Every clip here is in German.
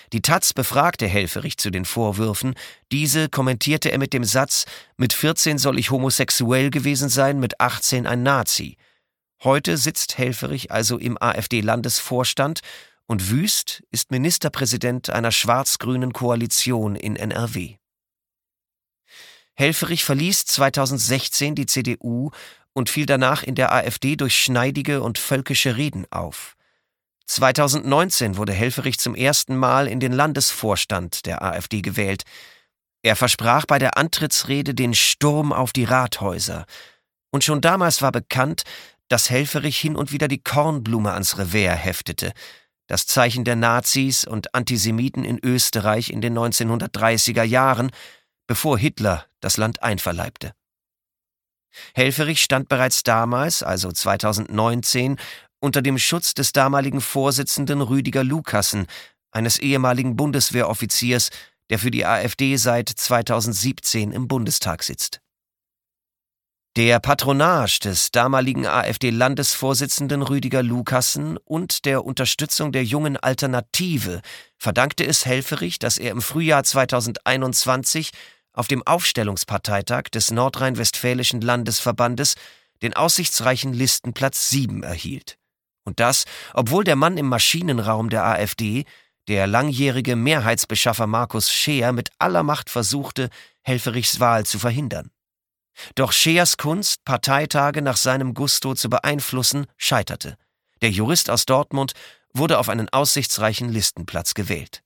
Die taz befragte Helfferich zu den Vorwürfen, diese kommentierte er mit dem Satz: „Mit 14 soll ich homosexuell gewesen sein, mit 18 ein Nazi." Heute sitzt Helfferich also im AfD-Landesvorstand und Wüst ist Ministerpräsident einer schwarz-grünen Koalition in NRW. Helfferich verließ 2016 die CDU und fiel danach in der AfD durch schneidige und völkische Reden auf. 2019 wurde Helfferich zum ersten Mal in den Landesvorstand der AfD gewählt. Er versprach bei der Antrittsrede den Sturm auf die Rathäuser. Und schon damals war bekannt, dass Helfferich hin und wieder die Kornblume ans Revers heftete, das Zeichen der Nazis und Antisemiten in Österreich in den 1930er Jahren, bevor Hitler das Land einverleibte. Helfferich stand bereits damals, also 2019, unter dem Schutz des damaligen Vorsitzenden Rüdiger Lukassen, eines ehemaligen Bundeswehroffiziers, der für die AfD seit 2017 im Bundestag sitzt. Der Patronage des damaligen AfD-Landesvorsitzenden Rüdiger Lukassen und der Unterstützung der Jungen Alternative verdankte es Helfferich, dass er im Frühjahr 2021 auf dem Aufstellungsparteitag des Nordrhein-Westfälischen Landesverbandes den aussichtsreichen Listenplatz 7 erhielt. Und das, obwohl der Mann im Maschinenraum der AfD, der langjährige Mehrheitsbeschaffer Markus Scheer, mit aller Macht versuchte, Helfferichs Wahl zu verhindern. Doch Scheers Kunst, Parteitage nach seinem Gusto zu beeinflussen, scheiterte. Der Jurist aus Dortmund wurde auf einen aussichtsreichen Listenplatz gewählt.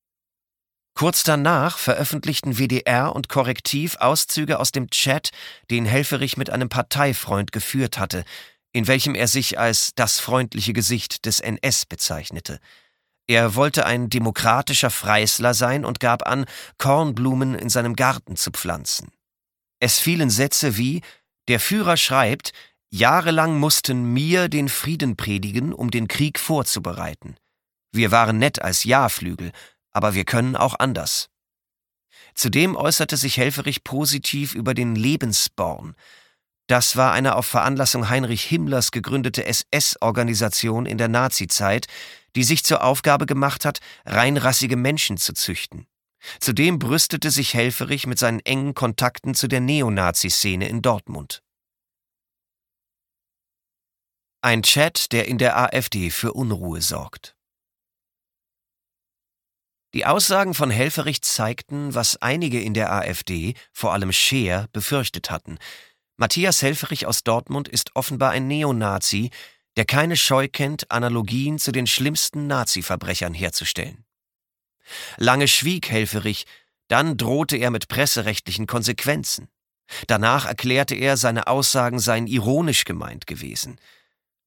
Kurz danach veröffentlichten WDR und Korrektiv Auszüge aus dem Chat, den Helfferich mit einem Parteifreund geführt hatte, in welchem er sich als das freundliche Gesicht des NS bezeichnete. Er wollte ein demokratischer Freisler sein und gab an, Kornblumen in seinem Garten zu pflanzen. Es fielen Sätze wie: „Der Führer schreibt, jahrelang mussten wir den Frieden predigen, um den Krieg vorzubereiten. Wir waren nett als Jahrflügel, aber wir können auch anders." Zudem äußerte sich Helfferich positiv über den Lebensborn. Das war eine auf Veranlassung Heinrich Himmlers gegründete SS-Organisation in der Nazizeit, die sich zur Aufgabe gemacht hat, reinrassige Menschen zu züchten. Zudem brüstete sich Helfferich mit seinen engen Kontakten zu der Neonazi-Szene in Dortmund. Ein Chat, der in der AfD für Unruhe sorgt. Die Aussagen von Helfferich zeigten, was einige in der AfD, vor allem Scheer, befürchtet hatten. Matthias Helfferich aus Dortmund ist offenbar ein Neonazi, der keine Scheu kennt, Analogien zu den schlimmsten Nazi-Verbrechern herzustellen. Lange schwieg Helfferich, dann drohte er mit presserechtlichen Konsequenzen. Danach erklärte er, seine Aussagen seien ironisch gemeint gewesen.